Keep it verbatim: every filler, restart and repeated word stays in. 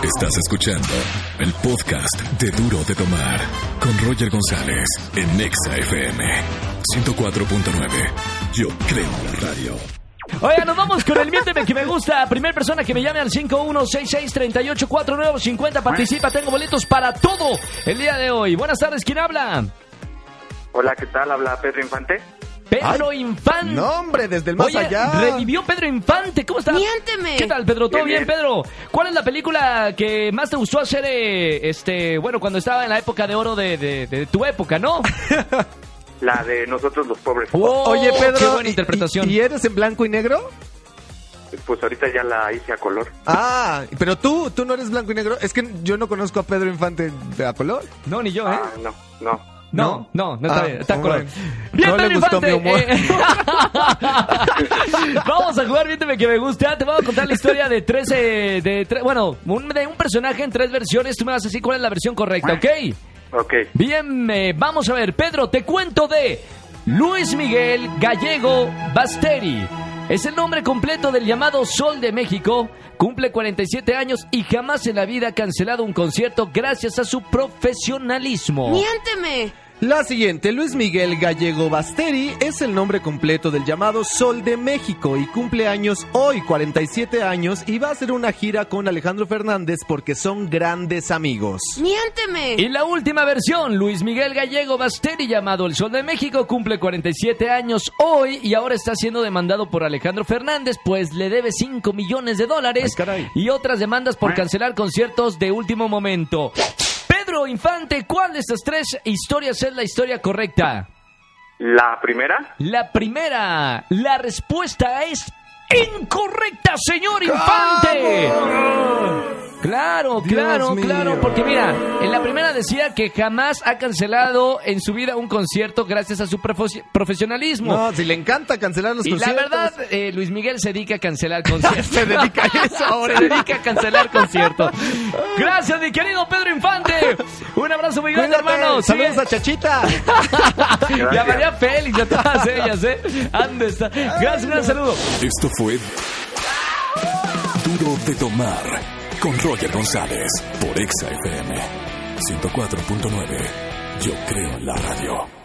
Estás escuchando el podcast de Duro de Tomar con Roger González en Nexa F M ciento cuatro punto nueve. Yo creo en la radio. Oiga, nos vamos con el Miénteme que me gusta. Primer persona que me llame al cinco uno seis seis, tres ocho cuatro nueve cinco cero. Participa, tengo boletos para todo el día de hoy. Buenas tardes, ¿quién habla? Hola, ¿qué tal? Habla Pedro Infante. Pedro Ay, Infante. No, hombre, desde el más Oye, allá. revivió Pedro Infante. ¿Cómo estás? Miénteme. ¿Qué tal, Pedro? ¿Todo bien, Bien, bien. Pedro? ¿Cuál es la película que más te gustó hacer, eh, este, bueno, cuando estaba en la época de oro de, de, de tu época, ¿no? La de Nosotros los Pobres. Oh, Oye, Pedro, qué buena ¿y- interpretación. ¿y, y eres en blanco y negro? Pues ahorita ya la hice a color. Ah, pero tú, tú no eres blanco y negro. Es que yo no conozco a Pedro Infante de a color. No, ni yo, ¿eh? Ah, no, no. No, no, no está Ah, bien, está bueno. color. Bien, No le Pedro gustó Infante, mi humor. eh, Vamos a jugar, Miénteme que me gusta. Te voy a contar la historia de tres, eh, de tre- bueno, un, de un personaje en tres versiones. Tú me vas a decir cuál es la versión correcta, ¿ok? Ok. Bien, eh, vamos a ver, Pedro, te cuento de Luis Miguel Gallego Basteri. Es el nombre completo del llamado Sol de México. Cumple cuarenta y siete años y jamás en la vida ha cancelado un concierto gracias a su profesionalismo. Miénteme. La siguiente, Luis Miguel Gallego Basteri, es el nombre completo del llamado Sol de México y cumple años hoy, cuarenta y siete años, y va a hacer una gira con Alejandro Fernández porque son grandes amigos. Miénteme. Y la última versión, Luis Miguel Gallego Basteri, llamado El Sol de México, cumple cuarenta y siete años hoy y ahora está siendo demandado por Alejandro Fernández, pues le debe cinco millones de dólares Ay, caray. y otras demandas por cancelar conciertos de último momento. Pedro Infante, ¿cuál de estas tres historias es la historia correcta? La primera. La primera, la respuesta es incorrecta, señor Infante. Claro, Dios claro, mío. claro, porque mira, en la primera decía que jamás ha cancelado en su vida un concierto gracias a su profe- profesionalismo. No, si le encanta cancelar los Y la conciertos. verdad, eh, Luis Miguel se dedica a cancelar conciertos. Se dedica a eso ahora. Se dedica a cancelar conciertos. Gracias, mi querido Pedro Infante. Un abrazo muy grande, Cuídate, hermano. saludos Sigue- a Chachita. Y a María Félix, y a todas ellas, ¿eh? ¿Dónde está? Gracias, un gran saludo. Esto fue Duro de Tomar con Roger González por Exa F M ciento cuatro punto nueve. Yo creo en la radio.